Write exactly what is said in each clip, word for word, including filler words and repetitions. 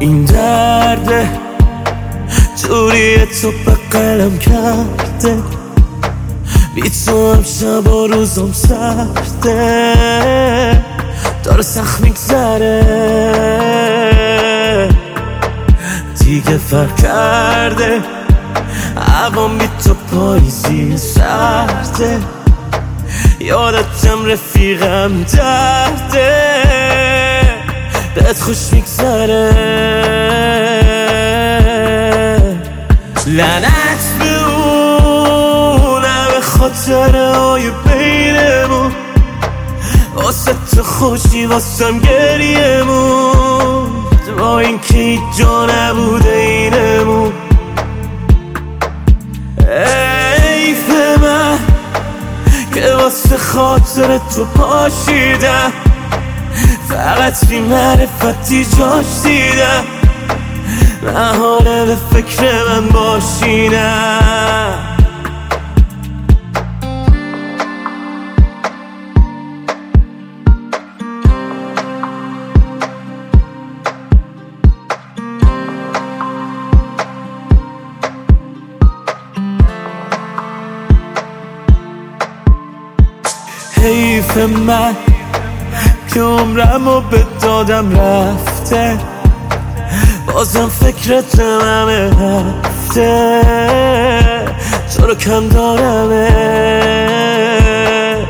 این درده جوری تو به قلم کرده، بی تو هم شب و روزم سرده، داره سخت میگذره دیگه فرق کرده، عوام بی تو پاییزی سرده، یادتم رفیقم درده، بهت خوش میگذره. لعنت به اون همه خاطرهای بینمون، واسه تو خوشی واسم گریمون، با این که هیچ جا نبوده اینمون. حیف من که واسه خاطر تو پاشیدم، فقط بی معرفتی جاش دیدم، نهاره به فکر من باشینم. حیف من که عمرمو به دادم رفته، بازم فکرتم همه هفته، تو رو کم دارمت.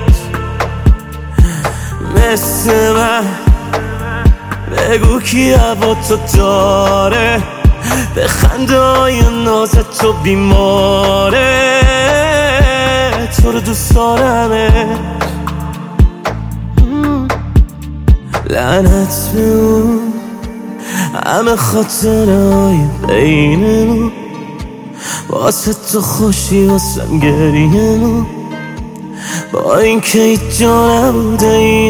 مثل من بگو کی هوا تو داره، به خنده های نازت تو بیماره، تو رو دوست دارمت. لعنت به اون همه خاطرهای بینمون، واسه تو خوشی واسم گریمون، با این که هیچ جا نبوده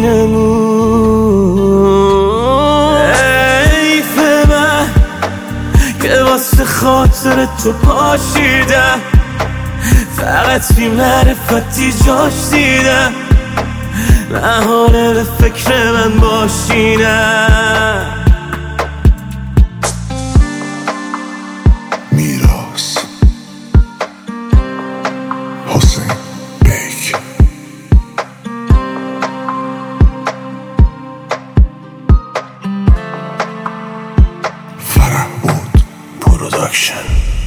اینمون. حیف من که واسه خاطر تو پاشیدم، فقط بی معرفتی جاش دیدم، نهاره به فکر من باشینم. میراث حسین بیک. فرهبود پروداکشن.